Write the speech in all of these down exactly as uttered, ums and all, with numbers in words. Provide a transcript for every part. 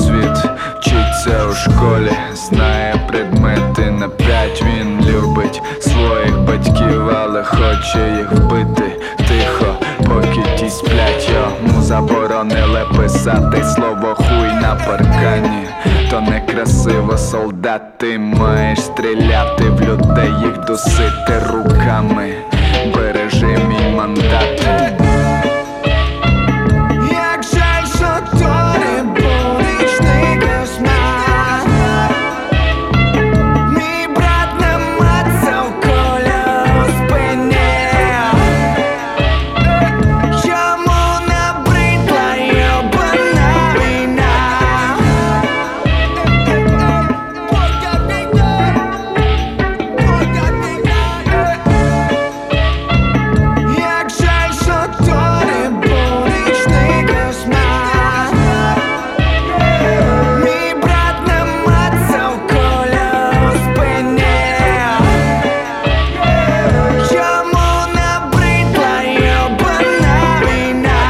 світ вчиться у школі, знає предмети на п'ять. Він любить своїх батьків, але хоче їх вбити тихо, поки ті сплять. Йому заборонили писати слово хуй на паркані. То некрасиво, солдат, ти маєш стріляти в людей, їх дусити руками. Бережи мій мандат. Як жаль, що то не був нічний кошмар. Мій брат намацав куля у спині. Йому набридла йобана війна. Як жаль, що то не був нічний кошмар. Мій брат намацав куля у спині. Йому набридла йобана війна.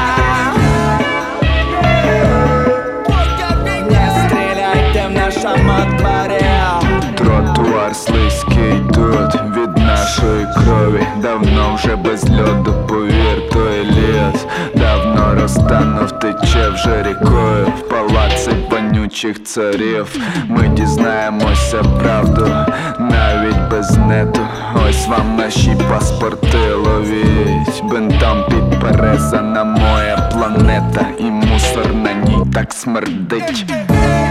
Не стріляйте в наша матбаря. Тротуар слизький тут від нашої крові. Давно вже без льоду, повір, той лід давно розтанув, тече вже рікою в палаци вонючих царів. Ми дізнаємося правду навіть без нету. Ось вам наші паспорти, ловіть. Бинтом підперезана моя планета, і мусор на ній так смердить.